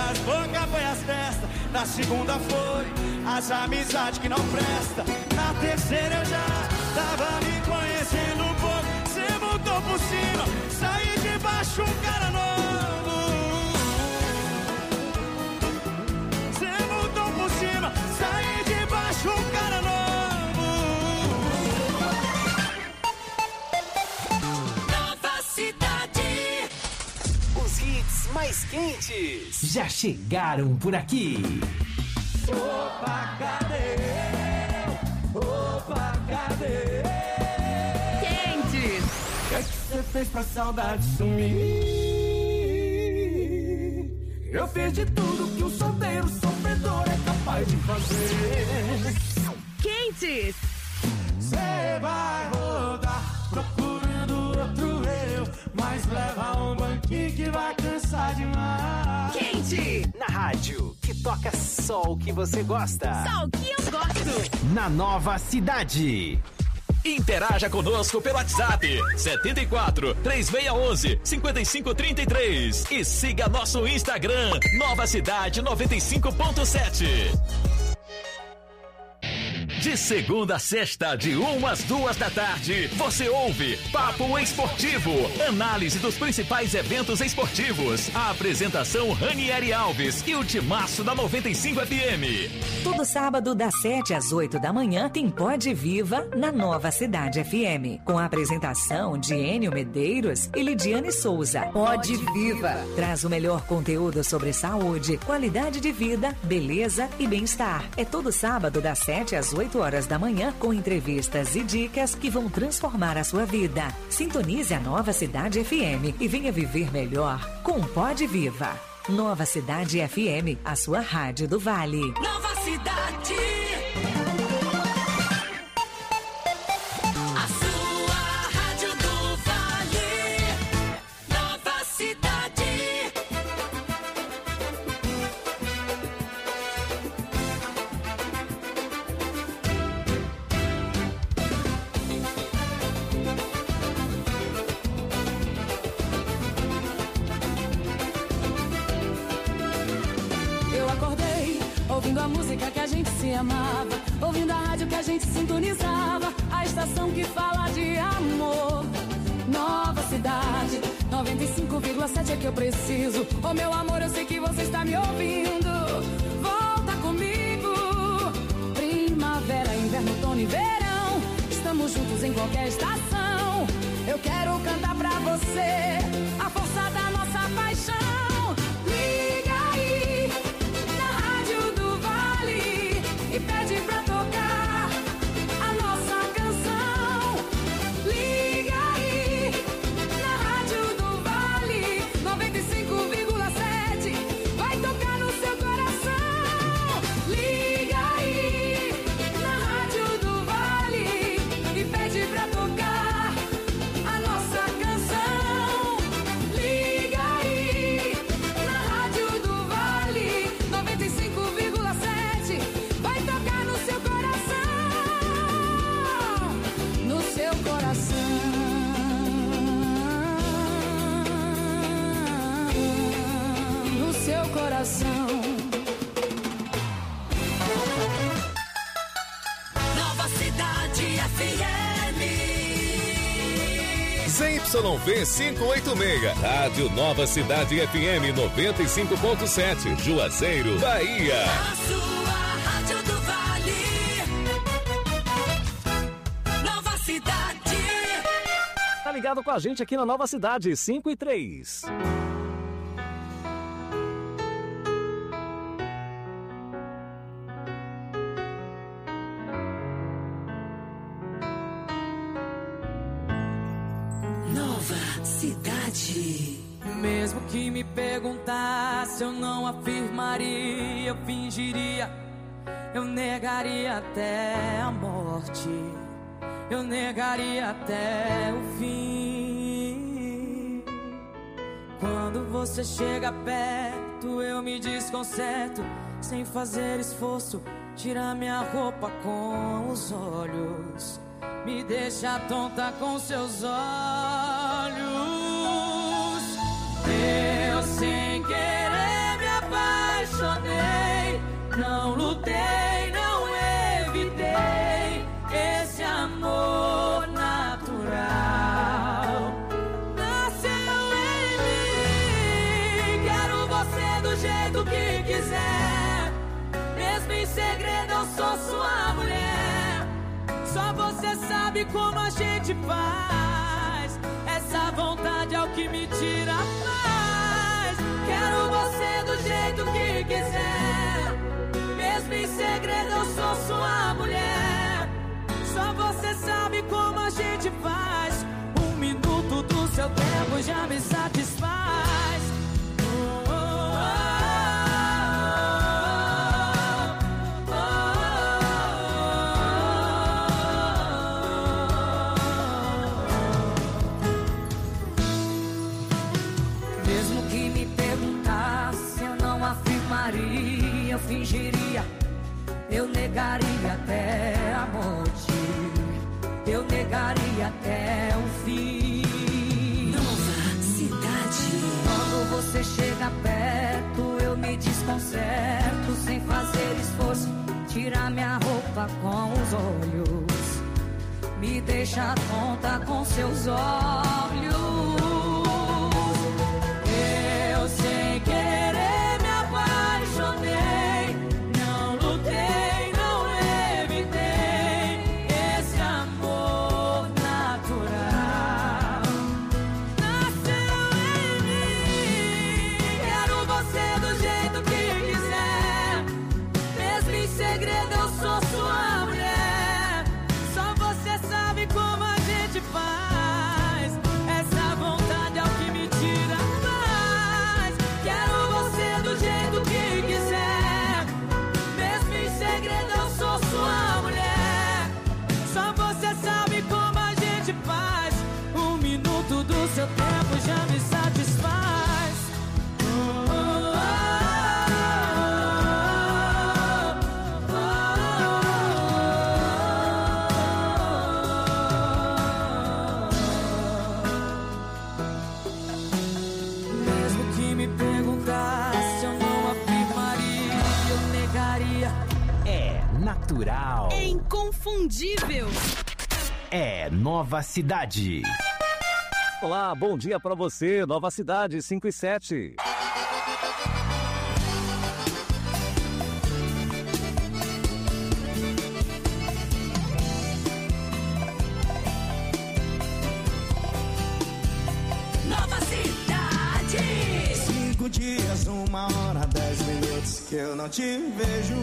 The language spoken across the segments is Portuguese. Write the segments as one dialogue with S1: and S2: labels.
S1: das bocas foi as festas, na segunda foi as amizades que não presta, na terceira eu já tava me conhecendo um pouco. Cê voltou por cima, saí de baixo um cara novo. Cê voltou por cima, saí de baixo um cara novo.
S2: Nova Cidade.
S3: Os hits mais quentes
S4: já chegaram por aqui.
S1: Opa, cadê? Opa, cadê?
S2: Quentes.
S1: O que é que você fez pra saudade sumir? Eu fiz de tudo que um solteiro sofredor é capaz de fazer.
S2: Quentes.
S1: Cê vai rodar procurando outro eu, mas leva um banquinho que vai cansar demais.
S2: Quente.
S3: na rádio que toca só o que você gosta.
S2: Só o que eu gosto.
S3: Na Nova Cidade.
S5: Interaja conosco pelo WhatsApp 74 3611 5533 e siga nosso Instagram Nova Cidade 95.7. De segunda a sexta, de 1 às 2 da tarde, você ouve Papo Esportivo, análise dos principais eventos esportivos. A apresentação Ranieri Alves e o timaço da 95 FM.
S6: Todo sábado, das 7 às 8 da manhã, tem Pode Viva na Nova Cidade FM, com a apresentação de Enio Medeiros e Lidiane Souza. Pode Viva traz o melhor conteúdo sobre saúde, qualidade de vida, beleza e bem-estar. É todo sábado, das 7 às 8 horas da manhã, com entrevistas e dicas que vão transformar a sua vida. Sintonize a Nova Cidade FM e venha viver melhor com Pode Viva. Nova Cidade FM, a sua rádio do Vale.
S2: Nova Cidade. A sua rádio do Vale. Nova Cidade.
S7: Ouvindo a música que a gente se amava, ouvindo a rádio que a gente sintonizava, a estação que fala de amor. Nova Cidade, 95,7 é que eu preciso. Oh meu amor, eu sei que você está me ouvindo. Volta comigo. Primavera, inverno, outono e verão, estamos juntos em qualquer estação. Eu quero cantar pra você a força da nossa paixão. E pede pra tocar a nossa canção. Liga aí na Rádio do Vale 95,7. Vai tocar no seu coração. Liga aí na Rádio do Vale e pede pra tocar a nossa canção. Liga aí na Rádio do Vale 95,7. Coração.
S2: Nova Cidade FM.
S5: ZYV 586, Rádio Nova Cidade FM 95.7, Juazeiro, Bahia.
S2: A sua rádio do Vale. Nova Cidade.
S8: Tá ligado com a gente aqui na Nova Cidade, 5 e 3.
S2: Cidade.
S9: Mesmo que me perguntasse, eu não afirmaria, eu fingiria, eu negaria até a morte, eu negaria até o fim. Quando você chega perto, eu me desconcerto, sem fazer esforço, tira minha roupa com os olhos, me deixa tonta com seus olhos. Eu sem querer me apaixonei. do jeito que quiser. Mesmo em segredo eu sou sua mulher. Só você sabe como a gente faz. Essa vontade é o que me tira a paz. Quero você do jeito que quiser. Mesmo em segredo eu sou sua mulher. Só você sabe como a gente faz. 1 minuto do seu tempo já me satisfaz.
S10: Mesmo que me perguntasse, eu não afirmaria, eu fingiria, eu negaria até a morte, eu negaria até o fim.
S2: Nova Cidade.
S10: Quando você chega perto, eu me desconcerto, sem fazer esforço, tira minha roupa com os olhos, me deixa tonta com seus olhos. Eu sem querer me apaixonei, não lutei, não evitei esse amor natural. Nasceu em mim. Quero você do jeito que quiser. Mesmo em segredo eu sou sua mulher. Só você sabe como a gente faz. Essa vontade é o que me tira a paz. Quero você do jeito que quiser. Mesmo em segredo eu sou sua mulher. Só você sabe como a gente faz. 1 minuto do seu tempo já me satisfaz. Mesmo que me perguntasse, eu não afirmaria, eu negaria.
S4: É natural.
S2: É inconfundível.
S4: É Nova Cidade.
S8: Olá, bom dia pra você, Nova Cidade 5 e 7.
S2: Nova Cidade.
S1: 5 dias, 1 hora, 10 minutos que eu não te vejo.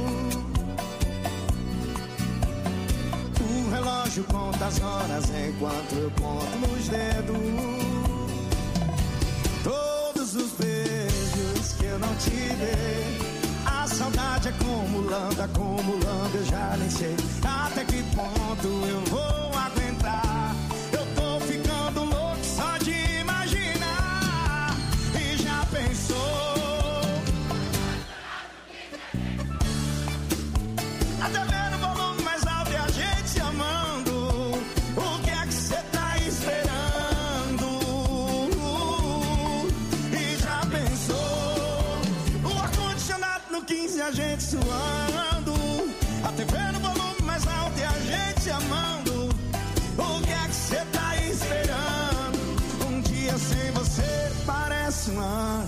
S1: O relógio conta as horas enquanto eu conto nos dedos. Todos os beijos que eu não te dei. A saudade acumulando, acumulando, eu já nem sei até que ponto eu vou aguentar. Eu tô ficando louco só de imaginar. E já pensou? Até vendo o volume mais alto e a gente se amando. O que é que cê tá esperando? E já pensou? O ar-condicionado no 15 a gente suando. A TV no volume mais alto e a gente se amando. O que é que cê tá esperando? Um dia sem você parece um ano.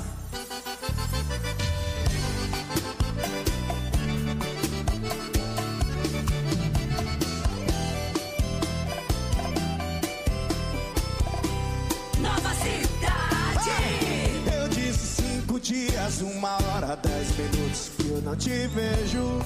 S2: Nova Cidade.
S1: Eu disse 5 dias, 1 hora, 10 minutos que eu não te vejo.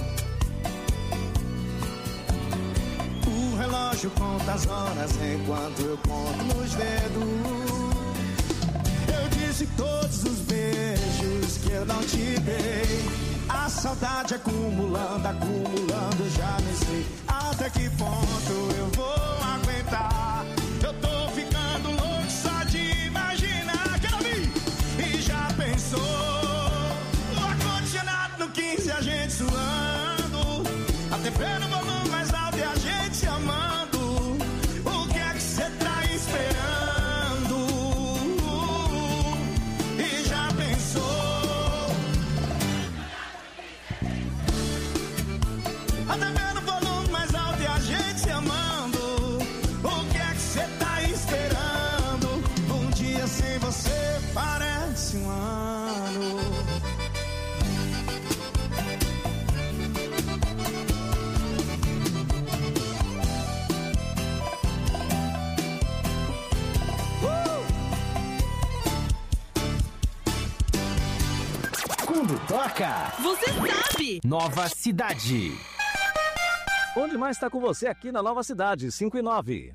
S1: O relógio conta as horas enquanto eu conto nos dedos. Eu disse todos os beijos que eu não te dei. A saudade acumulando, acumulando, eu já nem sei até que ponto eu vou aguentar. Eu tô ficando louco só de imaginar. Quero ouvir! E já pensou? O ar-condicionado no 15 a gente suando. A TV no volume mais alto e a gente se amando. O que é que cê tá esperando? E já pensou? A TV no volume mais alto e a gente se amando. O que é que cê tá esperando? Um dia sem você parece um ano.
S4: Quando toca,
S2: você sabe.
S4: Nova Cidade.
S8: Onde mais está com você aqui na Nova Cidade, 5 e 9.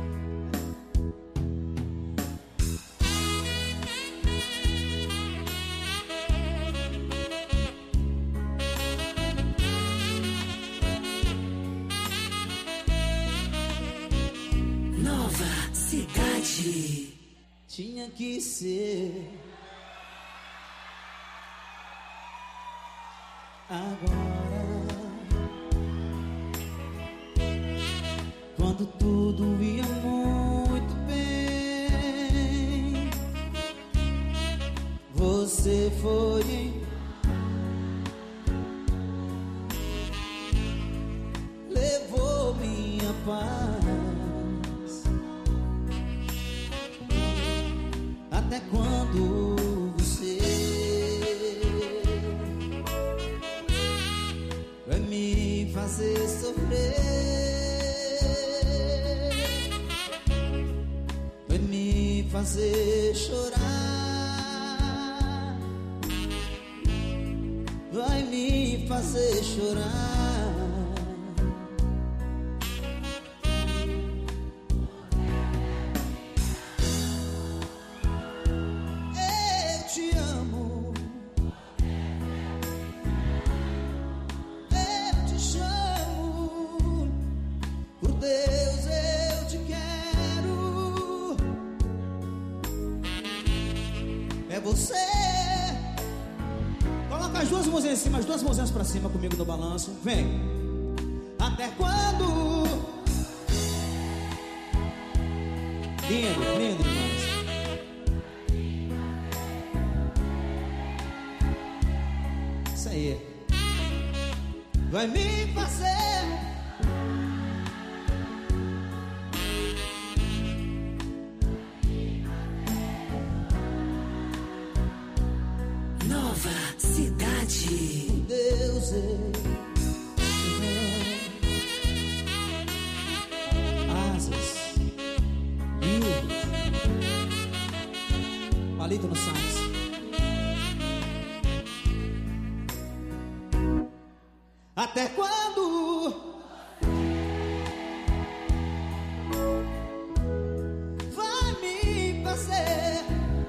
S2: Nova Cidade.
S1: Tinha que ser agora, quando tudo ia muito bem, você foi, levou minha paz. Até quando você vai me fazer sofrer, vai me fazer chorar, vai me fazer chorar. As duas mãozinhas pra cima comigo no balanço. Vem. Até quando? Lindo, lindo demais. Isso aí. Vai me fazer
S2: Nova Cidade.
S1: Deus asas, livros, palito no Sainz. Até quando vai me fazer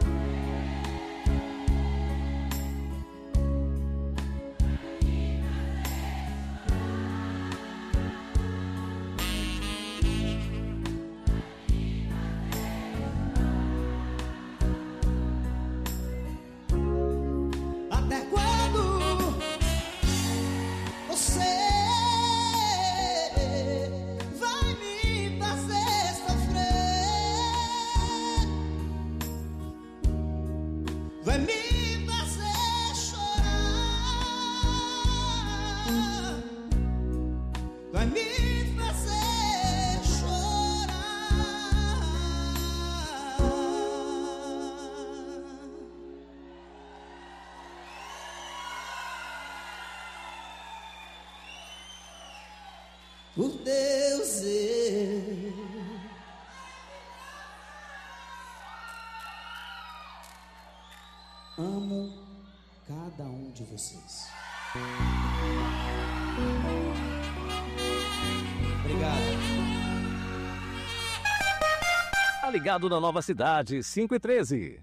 S1: por Deus, amo cada um de vocês. Obrigado.
S8: Tá ligado na Nova Cidade, 5 e 13.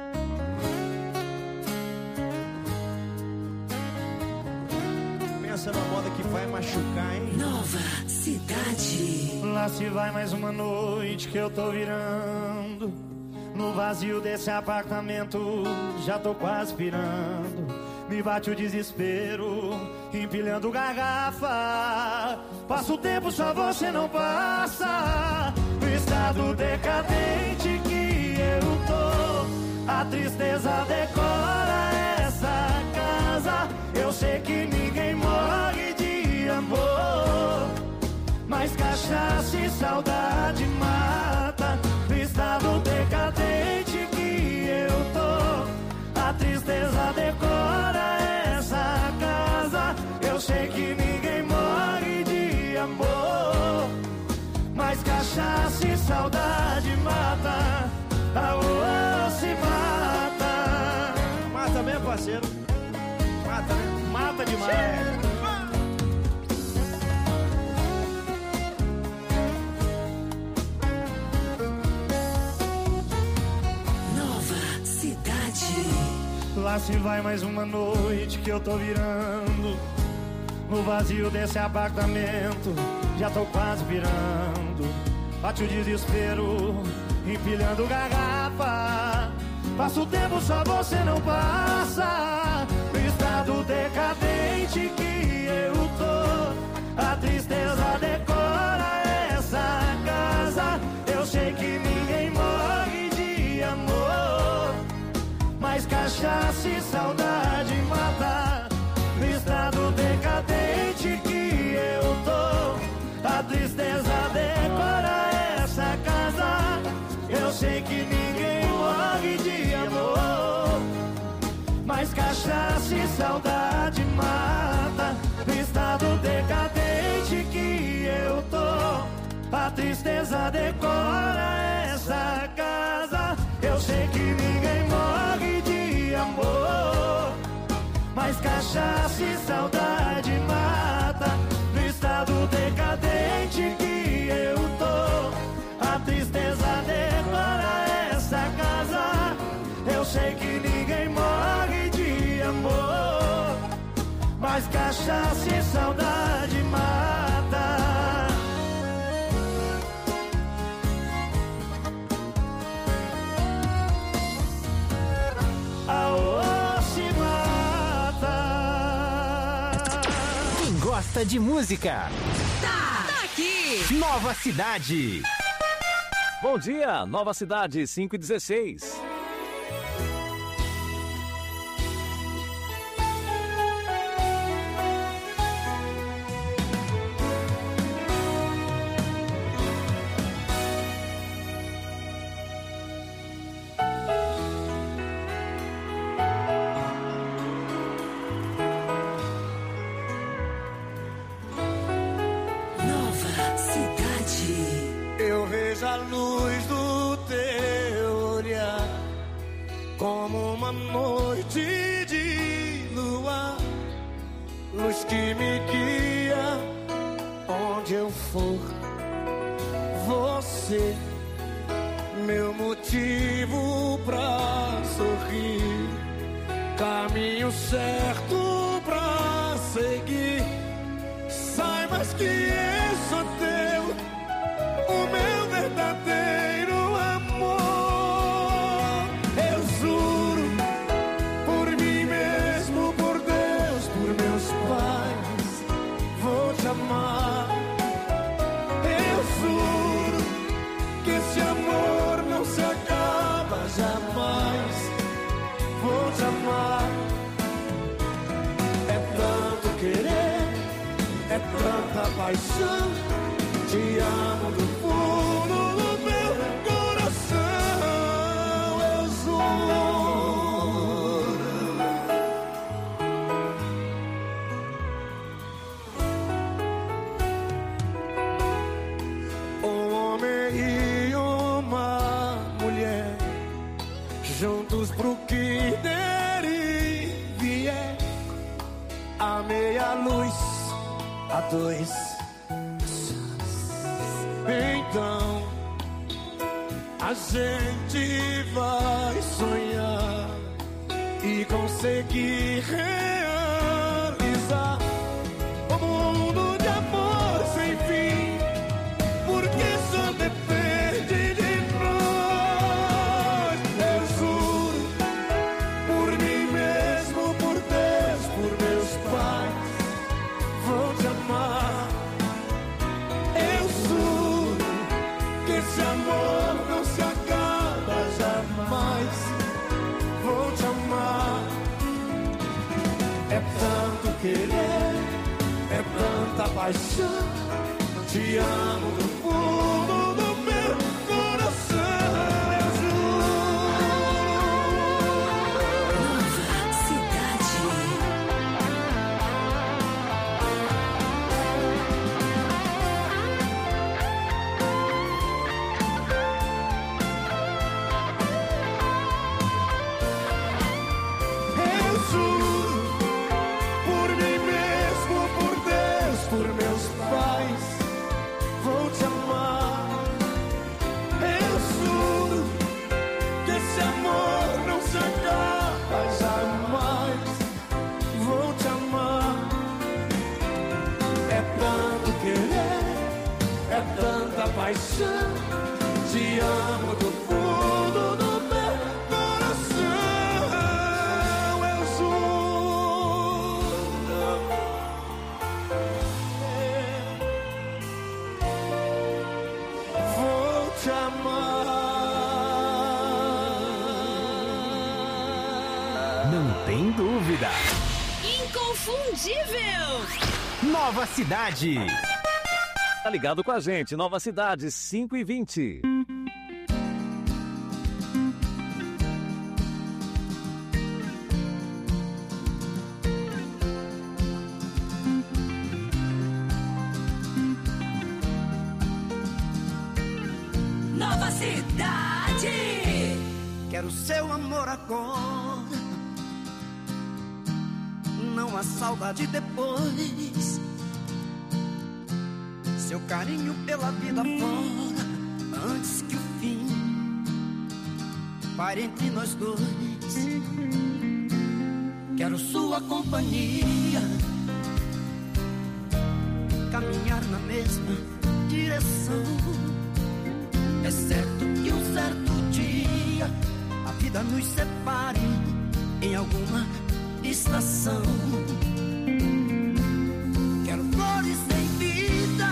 S1: Pensa numa moda que vai machucar, hein?
S2: Nova Cidade.
S1: Lá se vai mais uma noite que eu tô virando. No vazio desse apartamento já tô quase pirando. Me bate o desespero, empilhando garrafa. Passa o tempo, só você não passa. No estado decadente que eu tô, a tristeza decora essa casa. Eu sei que ninguém morre de amor, mas cachaça e saudade mata. No estado decadente que eu tô, a tristeza decora essa casa. Eu sei que ninguém morre de amor, mas cachaça e saudade mata. A se mata.
S11: Mata mesmo, parceiro.
S1: Mata, né? Mata demais.
S2: Nova Cidade.
S1: Lá se vai mais uma noite que eu tô virando. No vazio desse apartamento, já tô quase virando. Bate o desespero, empilhando garrafa. Passa o tempo, só você não passa. No estado decadente que eu tô, a tristeza decora essa casa. Eu sei que ninguém morre de amor, mas cachaça e saudade mata. No estado decadente que eu tô, a tristeza decora essa casa. Eu sei que ninguém morre de amor, mas cachaça e saudade mata. No estado decadente que eu tô, a tristeza decora essa casa. Eu sei que ninguém morre de amor, mas cachaça e saudade mata. No estado decadente que eu tô, a tristeza decora essa casa. Eu sei que ninguém morre de amor, mas cachaça e saudade mata. Aô, se mata.
S4: Quem gosta de música,
S2: Tá aqui.
S4: Nova Cidade.
S8: Bom dia, Nova Cidade, 5h16.
S2: Nova Cidade.
S1: Eu vejo a luz do teu olhar como uma noite de lua, luz que me guia onde eu for. Você, meu motivo pra sorrir, caminho certo pra seguir. Saibas que eu sou teu, o meu verdadeiro amor. Eu juro, por mim mesmo, por Deus, por meus pais, vou te amar. Eu juro que esse amor não se acaba jamais. Vou te amar. É tanto querer, é tanta paixão. Te amo do fundo do meu coração. Eu juro. Um homem e uma mulher, juntos pro que der e vier. A meia luz, a dois. Então a gente vai sonhar e conseguir realizar um mundo de amor sem fim, porque só depende de nós. Eu juro, por mim mesmo, por Deus, por meus pais, vou te amar. Eu juro que esse amor não se acaba jamais. Vou te amar. É tanto querer, é tanta paixão. Te amo do fundo do meu coração. Eu juro.
S2: Nova Cidade.
S1: Eu juro coração. Te amo do fundo do meu coração. Eu juro. Vou te amar.
S4: Não tem dúvida.
S2: Inconfundível.
S4: Nova Cidade.
S8: Tá ligado com a gente, Nova Cidade, 5h20.
S2: Nova Cidade.
S1: Quero seu amor agora, não há saudade depois. Seu carinho pela vida fora, antes que o fim pare entre nós dois. Quero sua companhia, caminhar na mesma direção. É certo que um certo dia a vida nos separe em alguma estação. Quero flores sem vida,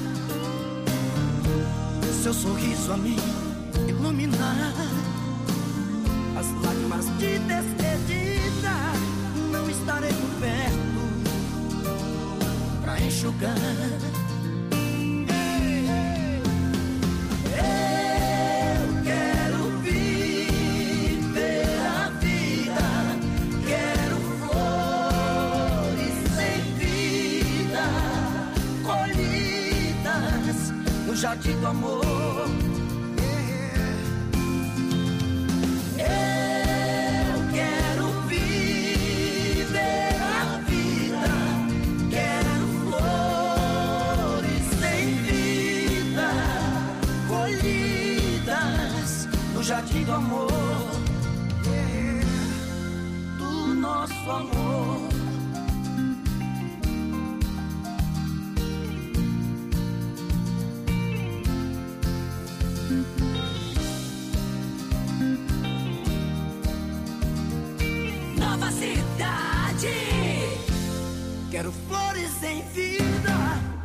S1: seu sorriso a me iluminar. As lágrimas de despedida não estarei por perto pra enxugar. Jardim do amor. Eu quero viver a vida, quero flores sem vida, colhidas no jardim do amor, do nosso amor. Quero flores em vida,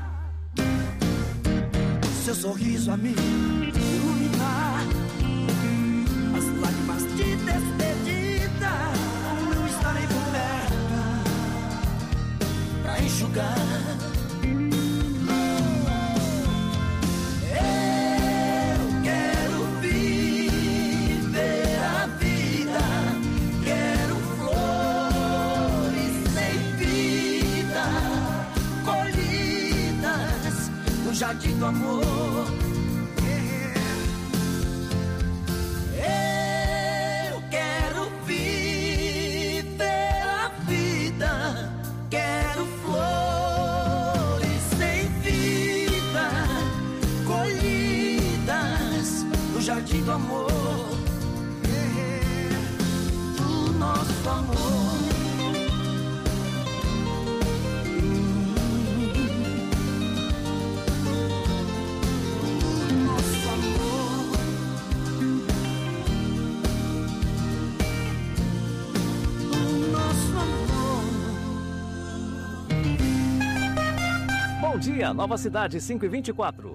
S1: seu sorriso a me iluminar. As lágrimas de despedida não estarei por perto pra enxugar. Jardim do amor. Eu quero viver a vida, quero flores sem vida, colhidas no jardim do amor, do nosso amor.
S8: Bom dia, Nova Cidade, 5h24.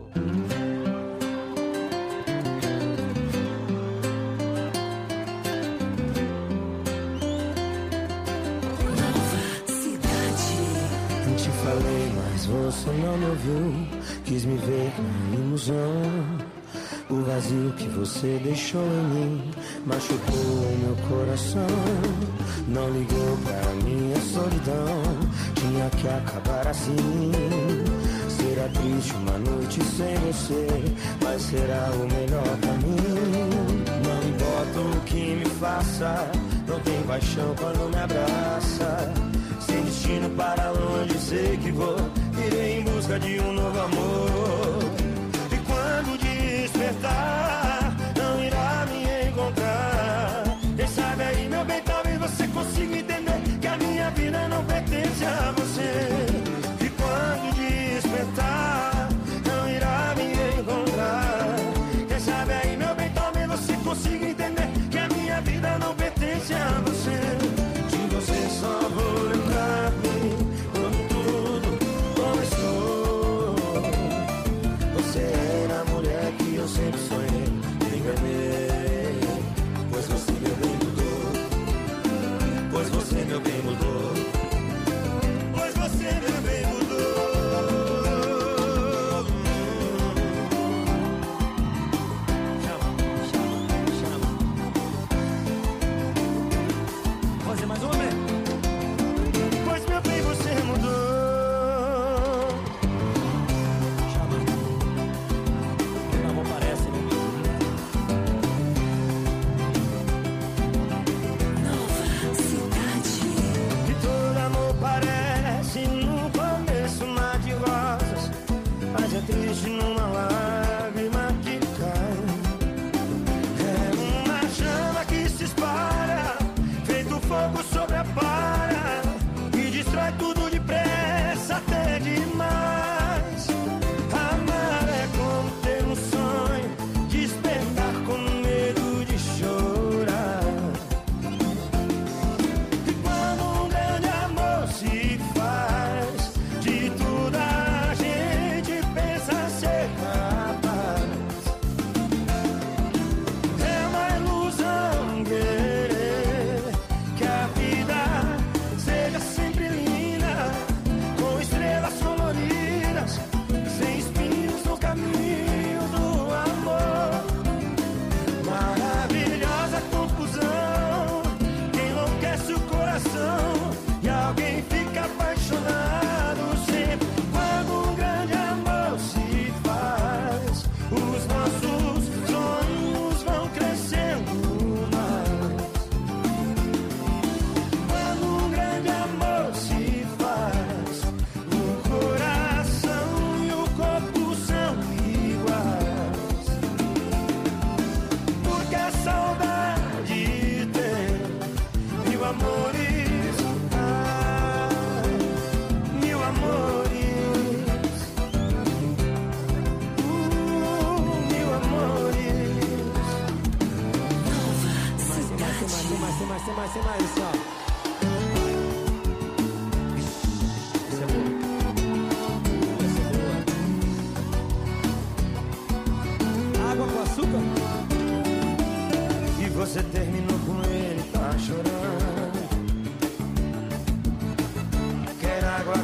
S11: Eu te falei, mas você não me ouviu. Quis me ver na ilusão. O vazio que você deixou em mim machucou o meu coração. Não ligou pra minha solidão, tinha que acabar assim. Será triste uma noite sem você, mas será o melhor pra mim. Não importa o que me faça, não tem paixão quando me abraça. Sem destino para longe, sei que vou, irei em busca de um novo amor. E quando despertar, não irá me encontrar. Quem sabe aí, meu bem, talvez você consiga entender que a minha vida não pertence a você. E quando despertar, não irá me encontrar.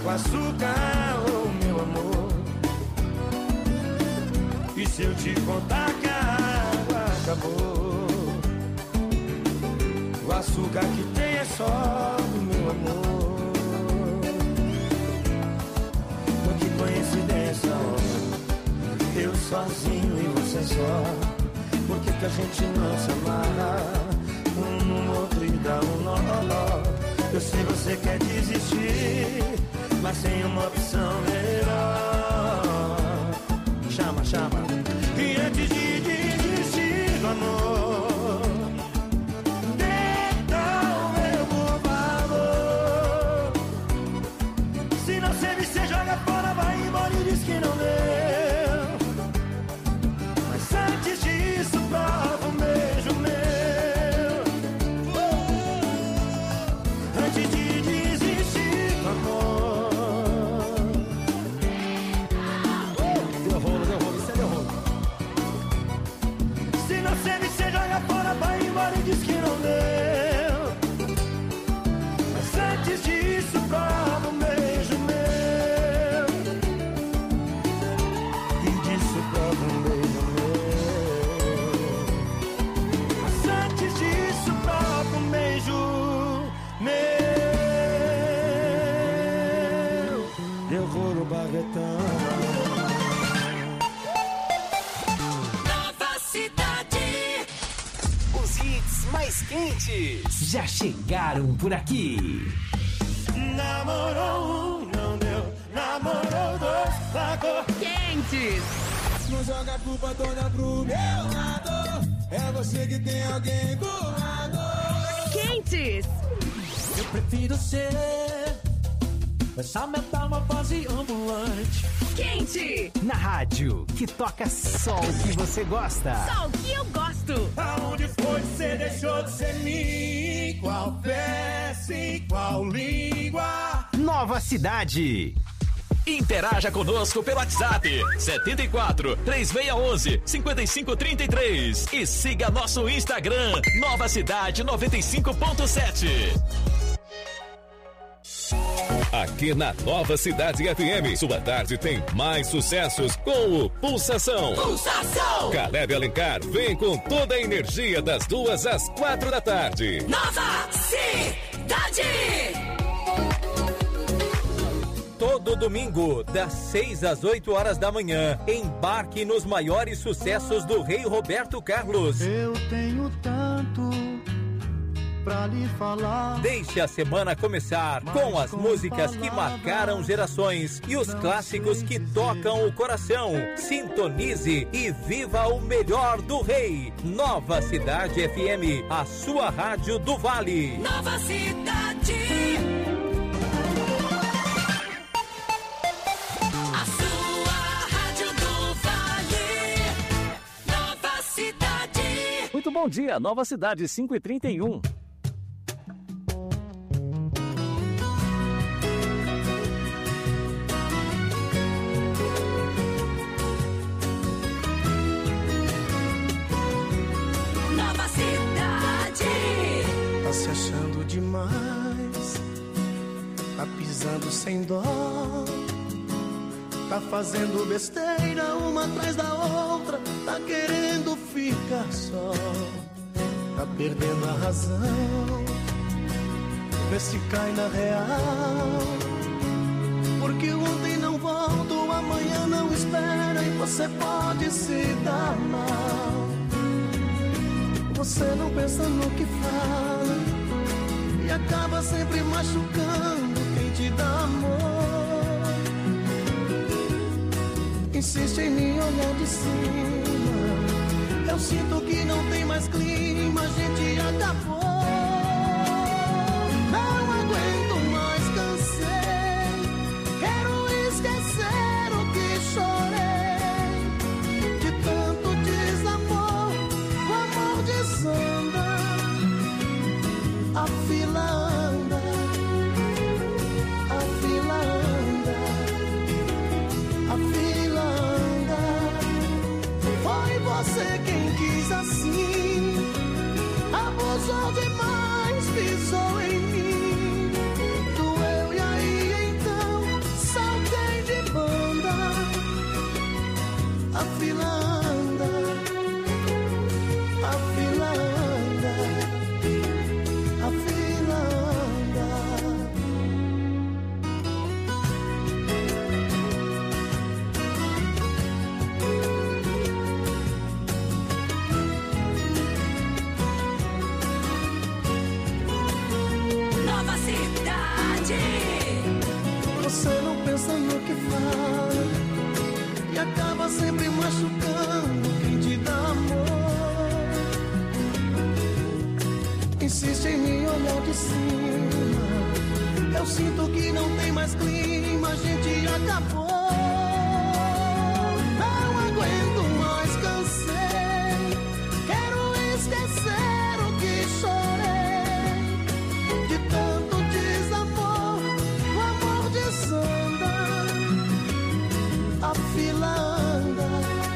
S11: com açúcar, oh meu amor. E se eu te contar que a água acabou, o açúcar que tem é só do meu amor. Oh, que coincidência, oh. Eu sozinho e você só. Por que a gente não se amarra um no outro e dá um nó? Eu sei você quer desistir, mas sem uma opção melhor. Chama, chama. E antes de desistir do amor, tenta o meu por favor. Se não sei, você joga fora, vai embora e diz que não deu. Mas antes disso, prova um beijo meu. Antes de desistir do amor. Deu rolo, isso é deu rolo. Se não serve, você joga fora, vai embora e diz que não deu. Mas antes disso, prova um beijo meu. E disso prova um beijo meu. Mas antes disso, prova um beijo meu. Deu rolo, baguetão.
S2: Nova Cidade.
S4: Os hits mais quentes já chegaram por aqui.
S11: Namorou um, não deu. Namorou dois, pagou.
S7: Quentes.
S1: Não joga a culpa toda pro meu lado. É você que tem alguém do lado.
S7: Quentes.
S9: Eu prefiro ser essa metamorfose ambulante.
S7: Quente.
S4: Na rádio, que toca só o que você gosta.
S7: Só o que eu gosto.
S1: Aonde foi que você deixou de ser mim? Qual peça e qual língua?
S4: Nova Cidade.
S5: Interaja conosco pelo WhatsApp 74 3611 5533 e siga nosso Instagram Nova Cidade 95.7. Aqui na Nova Cidade FM, sua tarde tem mais sucessos com o Pulsação.
S2: Pulsação.
S5: Caleb Alencar vem com toda a energia das 2 às 4 da tarde.
S2: Nova Cidade.
S12: Todo domingo, das 6 às 8 horas da manhã, embarque nos maiores sucessos do Rei Roberto Carlos.
S1: Eu tenho tanto pra lhe falar.
S12: Deixe a semana começar com as músicas que marcaram gerações e os clássicos que tocam o coração. Sintonize e viva o melhor do Rei. Nova Cidade FM, a sua rádio do Vale.
S2: Nova Cidade. A sua rádio do Vale. Nova Cidade.
S8: Muito bom dia, Nova Cidade 5h31.
S2: Nova Cidade.
S11: Tá se achando demais, tá pisando sem dó, tá fazendo besteira uma atrás da outra, tá querendo ficar só, tá perdendo a razão, vê se cai na real, porque ontem não volta, o amanhã não espera e você pode se dar mal. Você não pensa no que fala e acaba sempre machucando quem te dá amor. Insiste em me olhar de cima, eu sinto que não tem mais clima, a gente acabou. Não aguento mais, cansei, quero esquecer o que chorei, de tanto desamor, o amor desanda, a fila anda, a fila anda, a fila anda. Foi você quem quis assim, abusou demais, pisou em mim, doeu e aí então
S13: Eu sinto que não tem mais clima, a gente acabou. Não aguento mais, cansei. Quero esquecer o que chorei. De tanto desamor, o amor desanda. A fila anda,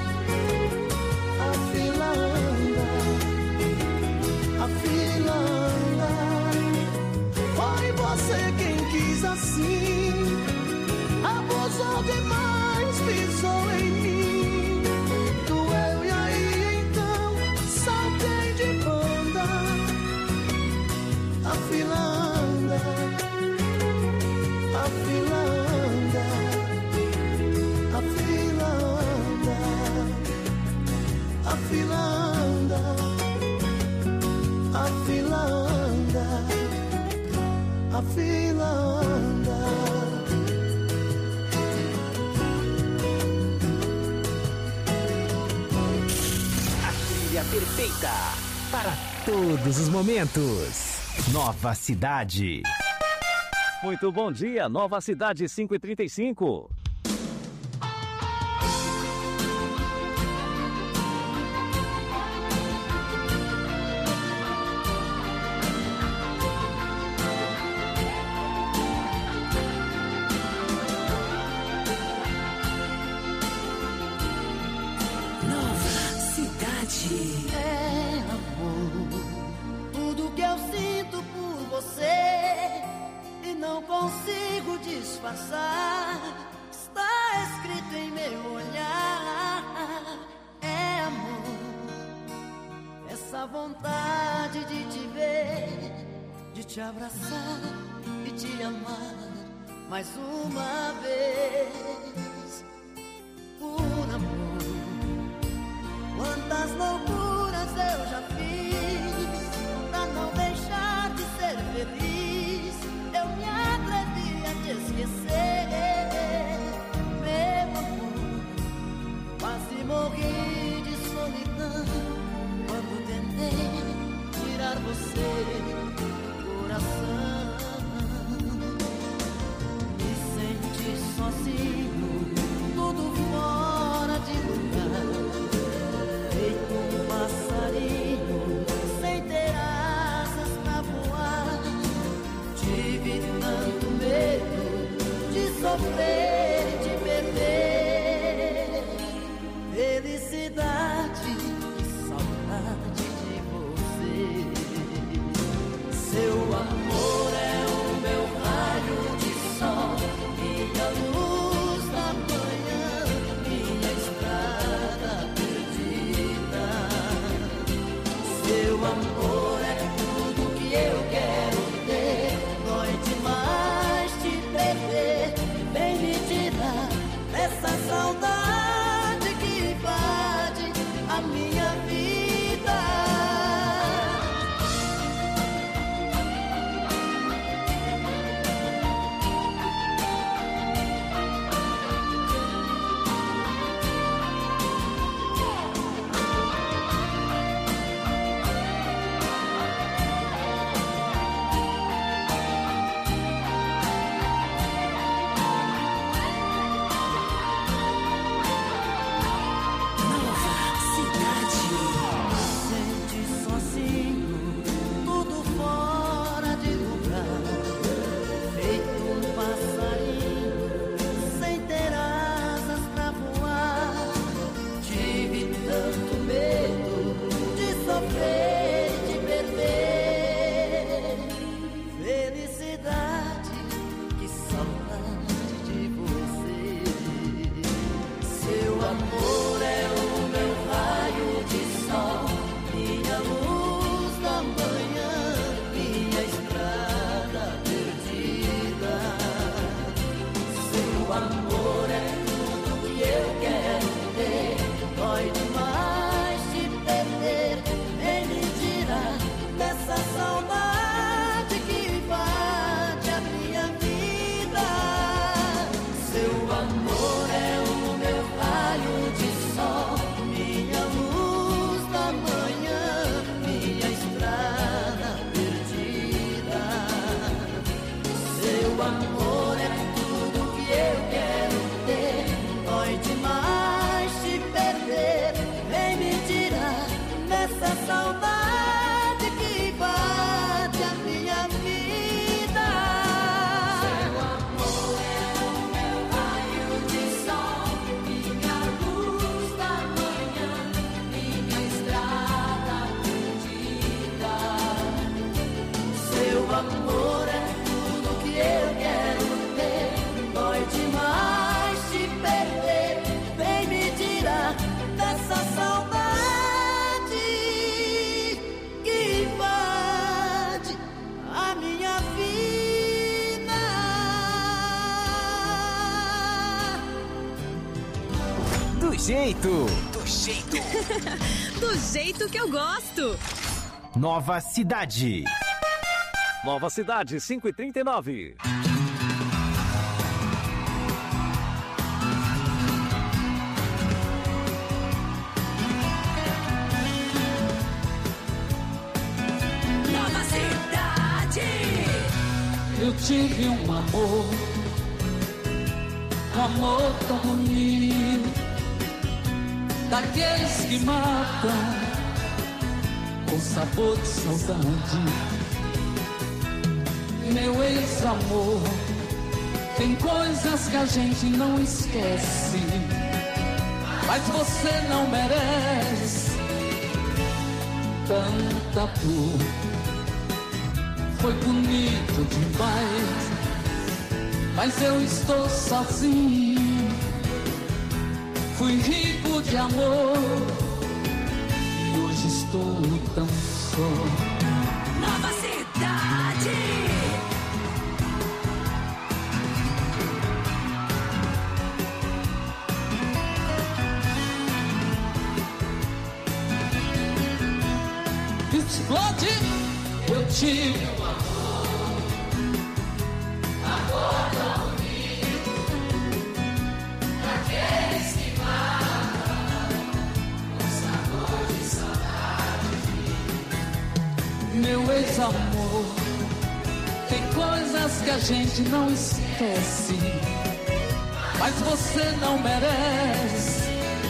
S13: a fila anda, a fila anda. Foi você quem quis assim, abusou demais, pisou em mim. Doeu e aí então saltei de banda. A fila anda, a fila anda, a fila anda, a fila anda, a fila anda, a fila anda.
S4: A trilha perfeita para todos os momentos. Nova Cidade.
S8: Muito bom dia, Nova Cidade 5h35.
S13: É amor, tudo que eu sinto por você e não consigo disfarçar, está escrito em meu olhar. É amor, essa vontade de te ver, de te abraçar e te amar mais uma vez. Por amor, quantas loucuras eu já fiz pra não deixar de ser feliz. Eu me atrevi a te esquecer, meu amor. Quase morri de solidão quando tentei tirar você do coração. Me senti sozinho, tudo fora de lugar. Feito um passarinho sem ter asas pra voar. Tive tanto medo de sofrer, de perder felicidade e saudade de você. Seu amor é o meu raio de sol, minha luz da manhã, minha estrada perdida. Seu amor é tudo que eu quero ter. Dói demais te perder. Vem me dizer
S10: amor é tudo que eu quero ter. Dói demais te perder. Vem me tirar dessa saudade que invade a minha vida.
S2: Seu amor é o meu raio de sol, minha luz da manhã, minha estrada perdida.
S10: Seu amor é tudo que eu quero ter. Dói demais te perder. Vem me tirar dessa saudade que invade a minha vida.
S4: Do jeito
S14: Do jeito que eu gosto.
S4: Nova Cidade.
S8: Nova Cidade, 5h39.
S2: Nova Cidade.
S9: Eu tive um amor tão bonito, daqueles que matam com sabor de saudade. Meu ex-amor tem coisas que a gente não esquece, mas você não merece tanta dor. Foi bonito demais, mas eu estou sozinho. Fui rico de amor e hoje estou tão só.
S2: Nova Cidade.
S9: Explode! Eu tive um amor tão bonito, daqueles que matam com sabor de saudade. Meu ex-amor tem coisas que a gente não esquece, mas você não merece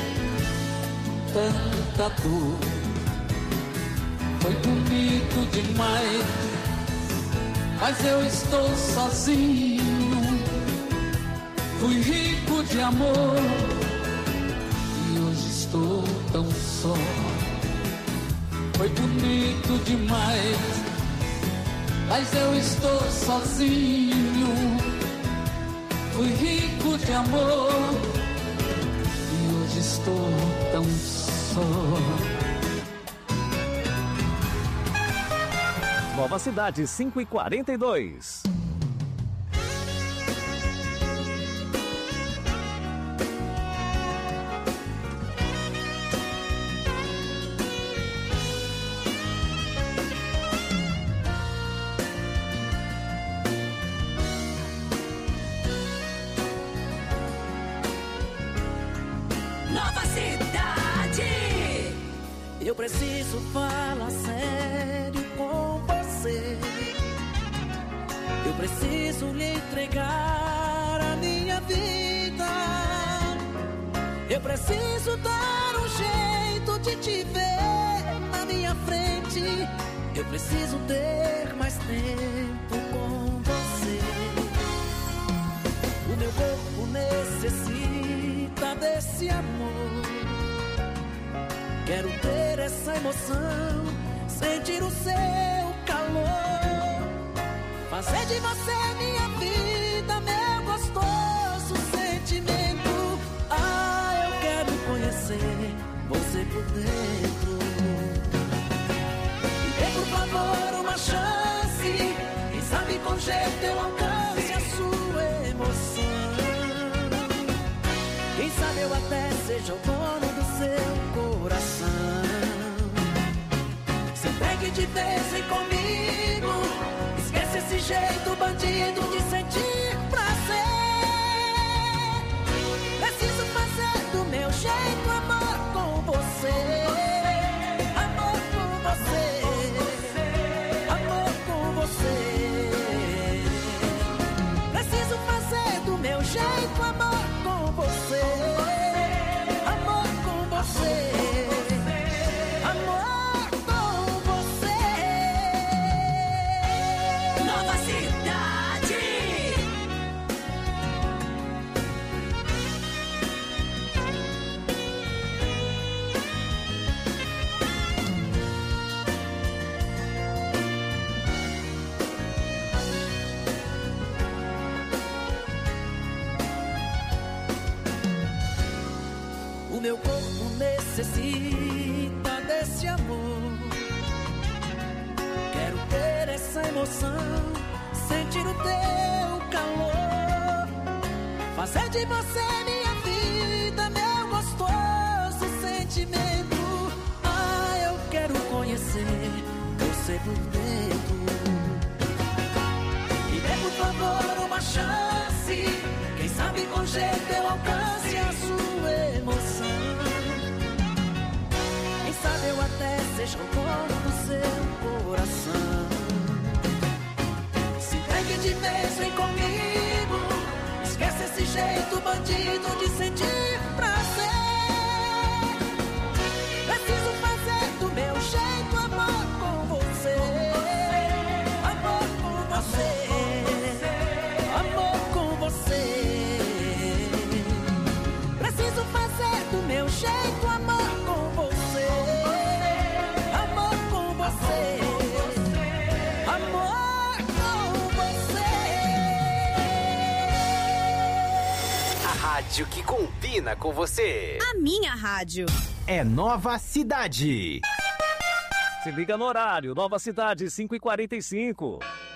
S9: tanta dor. Foi bonito demais, mas eu estou sozinho. Fui rico de amor e hoje estou tão só. Foi bonito demais, mas eu estou sozinho. Fui rico de amor e hoje estou tão só.
S8: Nova Cidade, 5h42.
S2: Nova Cidade.
S10: Eu preciso falar sério com você. Eu preciso lhe entregar a minha vida. Eu preciso dar um jeito de te ver na minha frente. Eu preciso ter mais tempo com você. O meu corpo necessita desse amor. Quero ter essa emoção, sentir o seu calor, fazer de você minha vida, meu gostoso sentimento. Ah, eu quero conhecer você por dentro. Me dê, por favor, uma chance. Quem sabe com jeito eu alcance a sua emoção. Quem sabe eu até seja o dono do seu coração. Se entregue de vez em comigo. Esquece esse jeito bandido de sentir prazer. Preciso fazer do meu jeito amor com você. Amor com você. Amor com você.
S9: fazer de você minha vida, meu gostoso sentimento. Ah, eu quero conhecer você por dentro. Me dê, por favor, uma chance. Quem sabe com jeito eu alcance a sua emoção. Quem sabe eu até seja o dono do seu coração. Se entregue de vez, vem comigo. Esquece esse jeito bandido de sentir prazer. Preciso fazer do meu jeito amor com você. Amor com você. Amor com você. Preciso fazer do meu jeito amor com você. Amor com você. Amor com você.
S4: A rádio que combina com você.
S14: A minha rádio.
S4: É Nova Cidade.
S8: Se liga no horário, Nova Cidade, 5h45.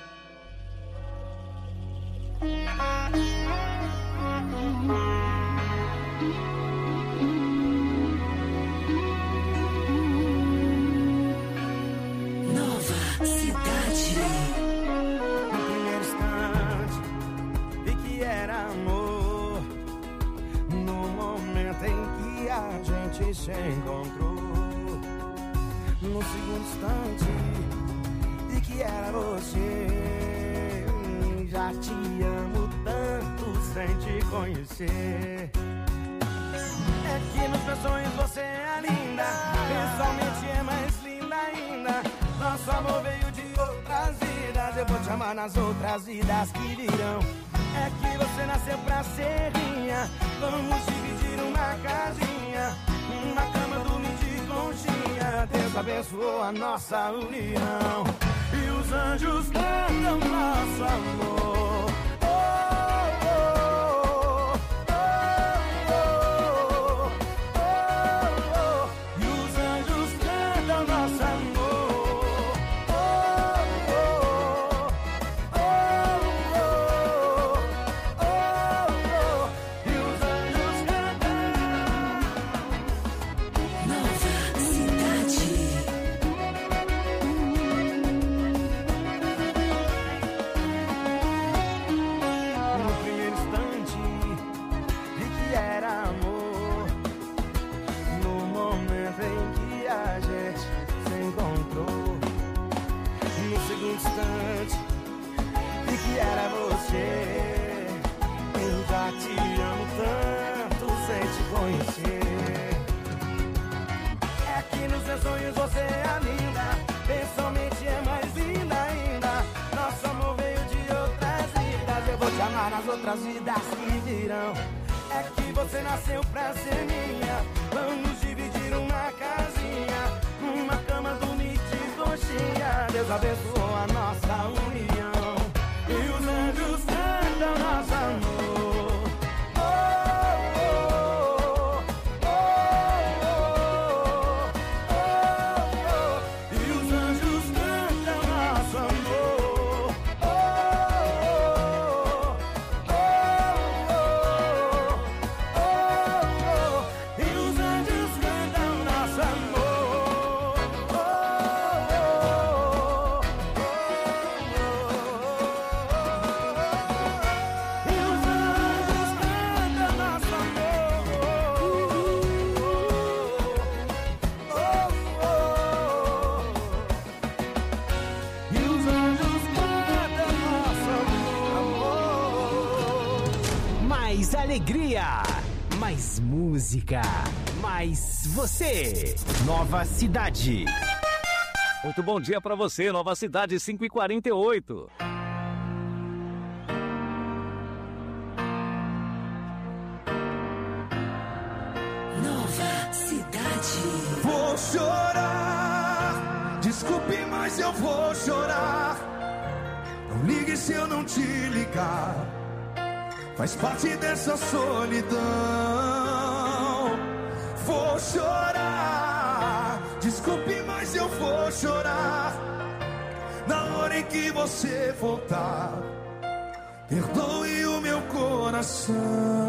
S9: Nova Cidade.
S1: No primeiro instante, vi que era amor. No momento em que a gente se encontrou. No segundo instante, vi que era você. Já te amo tanto sem te conhecer. É que nos meus sonhos você é linda. Pessoalmente é mais linda ainda. Nosso amor veio de outras vidas. Eu vou te amar nas outras vidas que virão. É que você nasceu pra ser minha. Vamos dividir uma casinha, uma cama, dormir de conchinha. Deus abençoou a nossa união. E os anjos cantam nosso amor. Eu já te amo tanto sem te conhecer. É que nos meus sonhos você é linda. Pessoalmente é mais linda ainda. Nosso amor veio de outras vidas. Eu vou te amar nas outras vidas que virão. É que você nasceu pra ser minha. Vamos dividir uma casinha, uma cama, dormir de conchinha. Deus abençoou a nossa união. E os anjos cantam nosso amor.
S4: Alegria, mais música, mais você. Nova Cidade.
S8: Muito bom dia pra você, Nova Cidade, 5h48.
S9: Nova Cidade.
S1: Vou chorar, desculpe, mas eu vou chorar. Não ligue se eu não te ligar. Faz parte dessa solidão. Vou chorar, desculpe, mas eu vou chorar. Na hora em que você voltar, perdoe o meu coração.
S15: coração.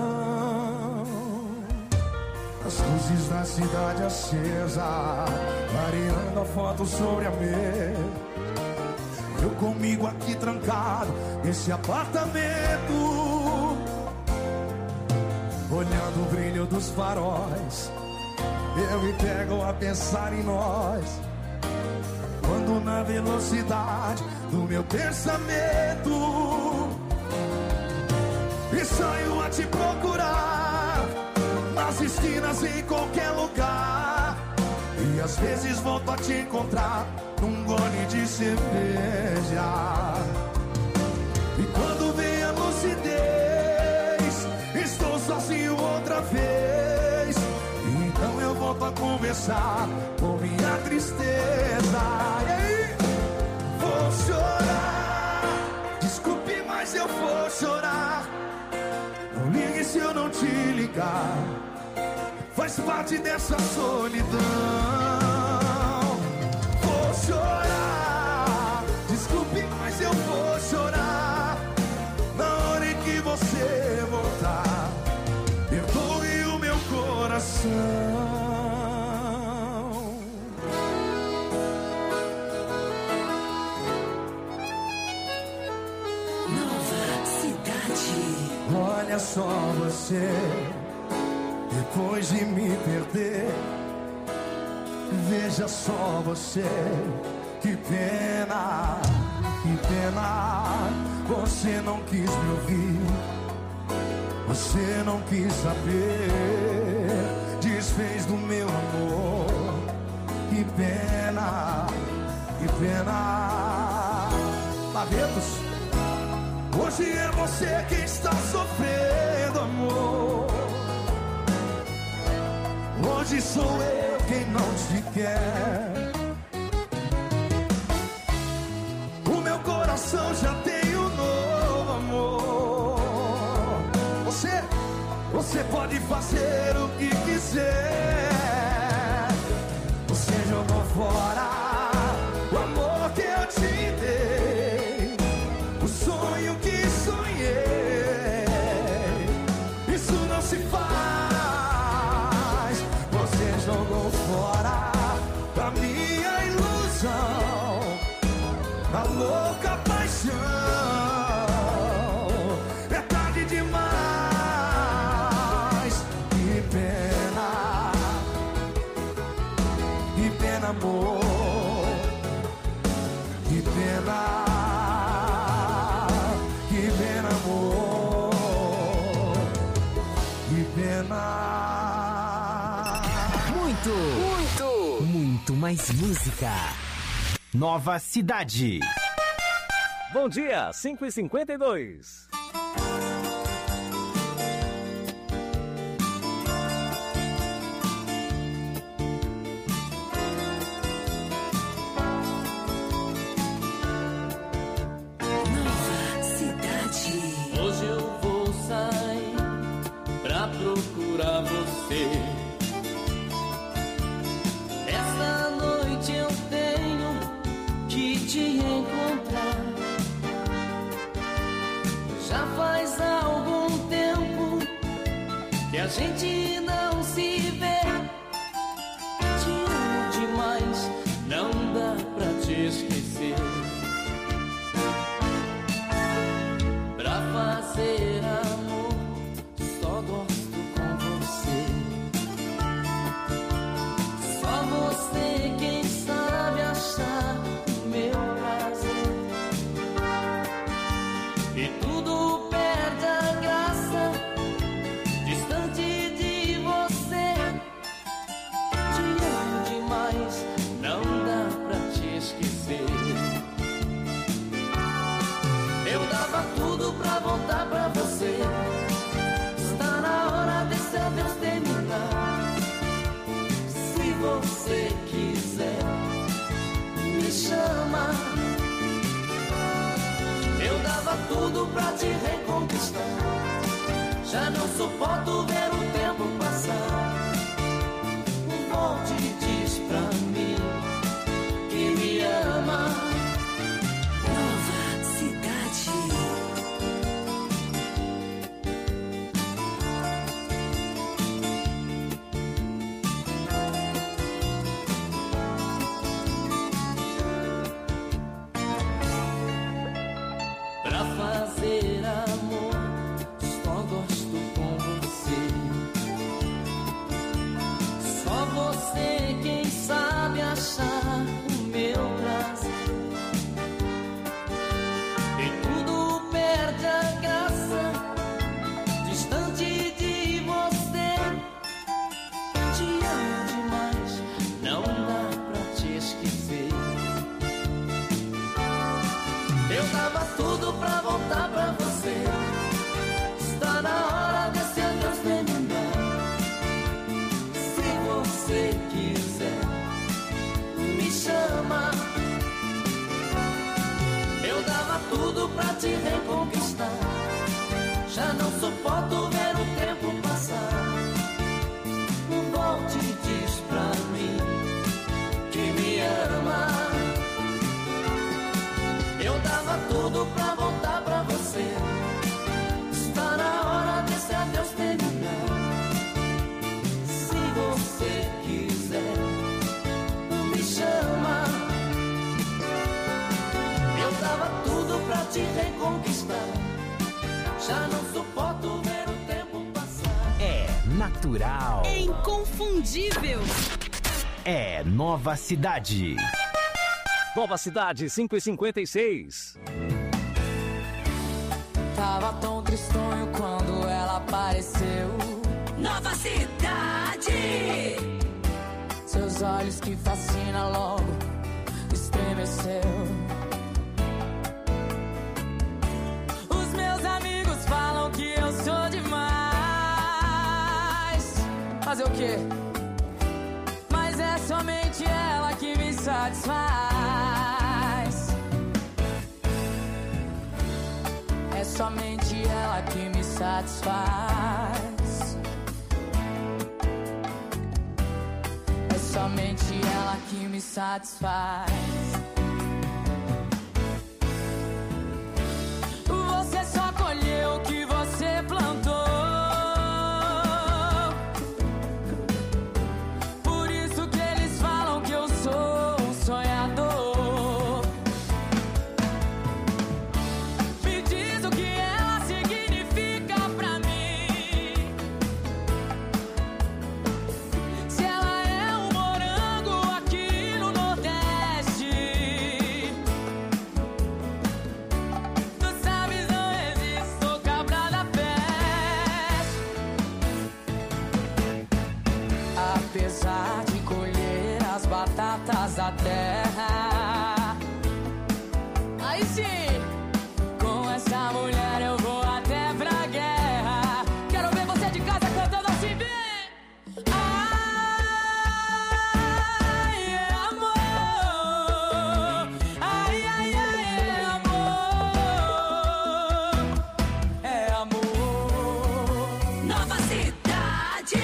S15: As luzes da cidade acesa, clareando a foto sobre a mesa. Eu comigo aqui trancado nesse apartamento, olhando o brilho dos faróis. Eu me pego a pensar em nós, quando na velocidade do meu pensamento e saio a te procurar nas esquinas, em qualquer lugar. E às vezes volto a te encontrar num gole de cerveja. E quando vem a lucidez, estou sozinho outra vez. Então eu volto a conversar com minha tristeza. E aí, vou chorar. Desculpe, mas eu vou chorar. Não ligue se eu não te ligar. Faz parte dessa solidão. Vou chorar. Desculpe, mas eu vou chorar. Na hora em que você voltar, perdoe o meu coração.
S2: Nova Cidade.
S15: Olha só você, depois de me perder. Veja só você, que pena, que pena. Você não quis me ouvir, você não quis saber, desfez do meu amor. Que pena, que pena. Barretos, hoje é você quem está sofrendo, amor. Hoje sou eu quem não te quer. O meu coração já tem um novo amor. Você pode fazer o que quiser. Você jogou fora o amor que eu te dei, o sonho que sonhei. Isso não se faz. Você jogou fora a minha ilusão, a louca paixão. É tarde demais. Que pena, amor. Que pena, amor. Que pena.
S4: Muito mais música. Nova Cidade.
S8: Bom dia, 5h52.
S9: Hoje eu vou sair pra procurar você. Essa noite eu tenho que te encontrar. Já faz algum tempo que a gente não se vê. Te amo demais, não dá pra te esquecer. Pra fazer amor, só gosto com você. Só você quem sabe achar o meu prazer. E tudo perde a graça distante de você. Te amo demais, não dá pra te esquecer. Eu dava tudo pra voltar pra você. Está na hora desse adeus terminar. Se você quiser, me chama. Eu dava tudo pra te reconquistar. Já não suporto ver o tempo passar. Volte e diz pra mim que me ama.
S2: Nova Cidade.
S9: tudo pra voltar pra você. Está na hora desse adeus terminar. Se você quiser, me chama. Eu dava tudo pra te reconquistar. Já não suporto ver o tempo passar. Volte e diz pra mim que me ama. Eu dava tudo pra voltar pra você. Está na hora desse adeus terminar. Se você quiser, me chama. Eu dava tudo pra te reconquistar. Já não suporto ver o tempo passar.
S4: É natural.
S14: É inconfundível.
S4: É Nova Cidade.
S8: Nova Cidade, 5h56.
S7: Tava tão tristonho quando ela apareceu.
S14: Nova Cidade.
S7: Seus olhos que fascinam logo estremeceu. Os meus amigos falam que eu sou demais. Fazer o quê? Mas é somente ela que me satisfaz. É somente ela que me satisfaz. É somente ela que me satisfaz. Você só colheu o que você plantou. Por isso que eles falam que eu sou um sonhador. Me diz o que ela significa pra mim. Se ela é um morango aqui no Nordeste. Tu sabes, não existe, sou cabra da peste. Apesar de colher as batatas da terra, aí sim, com essa mulher eu vou até pra guerra. Quero ver você de casa cantando assim bem. Ai, é amor. Ai, ai, ai, é amor. É amor.
S14: Nova Cidade.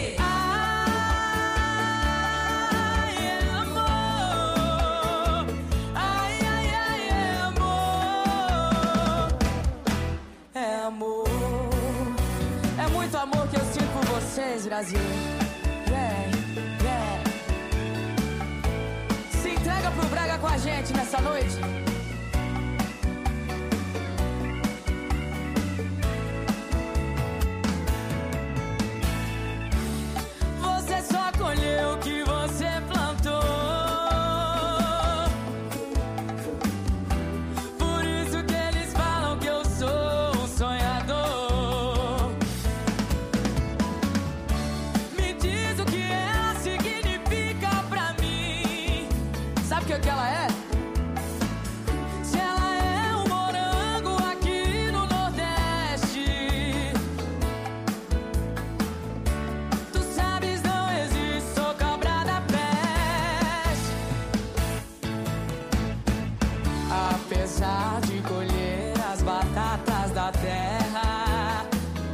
S7: Ai, é amor. Ai, ai, ai, é amor. É amor. É muito amor que eu sinto por vocês, Brasil. Yeah, yeah. Se entrega pro Braga com a gente nessa noite.